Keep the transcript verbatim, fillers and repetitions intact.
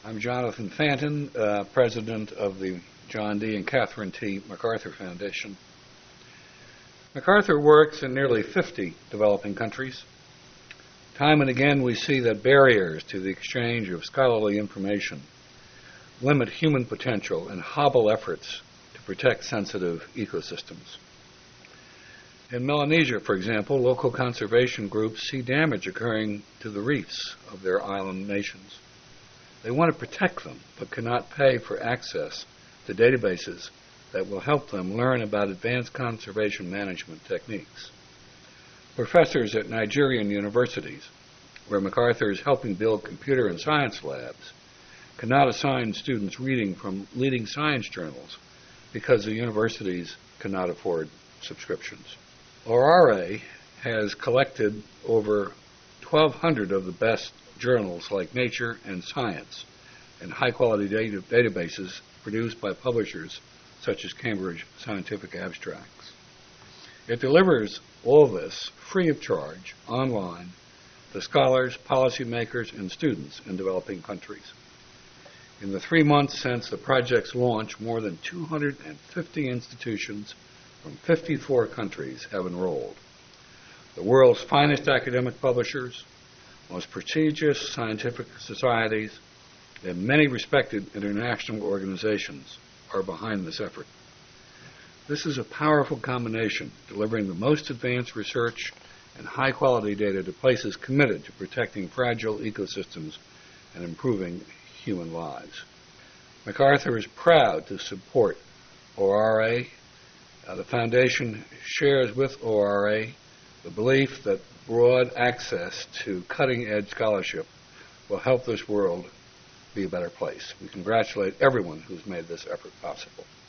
I'm Jonathan Fanton, uh, president of the John D. and Catherine T. MacArthur Foundation. MacArthur works in nearly fifty developing countries. Time and again we see that barriers to the exchange of scholarly information limit human potential and hobble efforts to protect sensitive ecosystems. In Melanesia, for example, local conservation groups see damage occurring to the reefs of their island nations. They want to protect them, but cannot pay for access to databases that will help them learn about advanced conservation management techniques. Professors at Nigerian universities, where MacArthur is helping build computer and science labs, cannot assign students reading from leading science journals because the universities cannot afford subscriptions. O R A has collected over twelve hundred of the best journals like Nature and Science and high-quality data databases produced by publishers such as Cambridge Scientific Abstracts. It delivers all this free of charge online to scholars, policymakers, and students in developing countries. In the three months since the project's launch, more than two hundred fifty institutions from fifty-four countries have enrolled. The world's finest academic publishers, most prestigious scientific societies, and many respected international organizations are behind this effort. This is a powerful combination, delivering the most advanced research and high-quality data to places committed to protecting fragile ecosystems and improving human lives. MacArthur is proud to support O R A. Uh, the Foundation shares with O R A the belief that broad access to cutting-edge scholarship will help this world be a better place. We congratulate everyone who's made this effort possible.